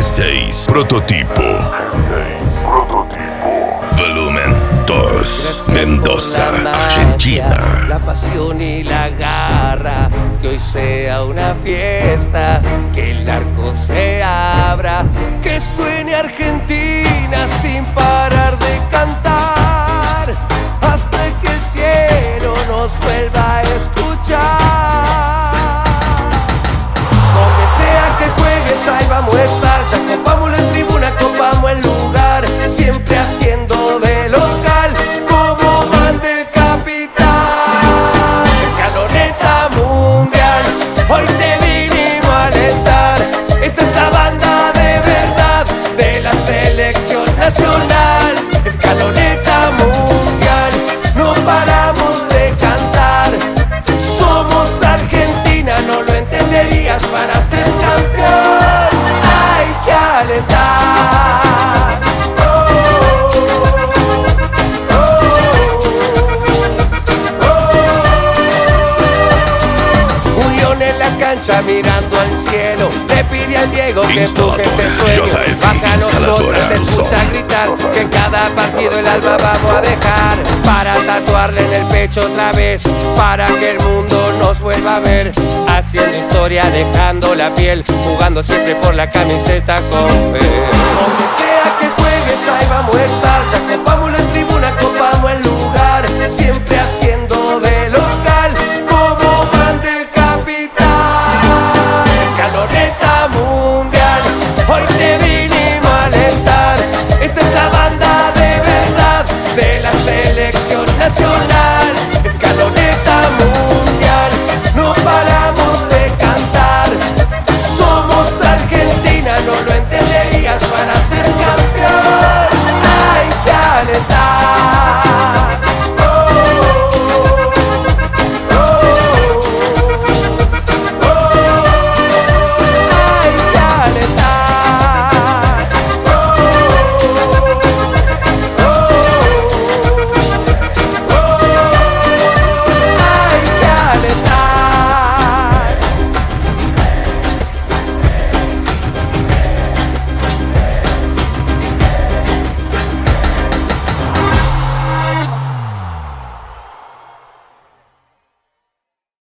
G6 Prototipo. Volumen 2. Mendoza, Argentina. La pasión y la garra, que hoy sea una fiesta, que el arco se abra, que suene Argentina sin parar de cantar, hasta que el cielo nos vuelva a escuchar. Donde sea que juegues, ahí vamos a estar. Ya copamos la tribuna, copamos el lugar, siempre haciendo de local como manda el capitán. Escaloneta mundial, hoy te vinimos a alentar. Esta es la banda de verdad de la selección nacional. Escaloneta mundial, no paramos de cantar. Somos Argentina, no lo entenderías, para ser campeón hay que alentar. Un león en la cancha mirando al cielo, le pide al Diego que empuje este sueño. Baja nosotros, se escucha gritar que en cada partido el alma vamos a dejar, para tatuarle en el pecho otra vez, para que el mundo nos vuelva a ver, haciendo historia, dejando la piel, jugando siempre por la camiseta con fe. Donde sea que juegues, ahí vamos a estar. Ya copamos la tribuna, copamos el lugar, siempre así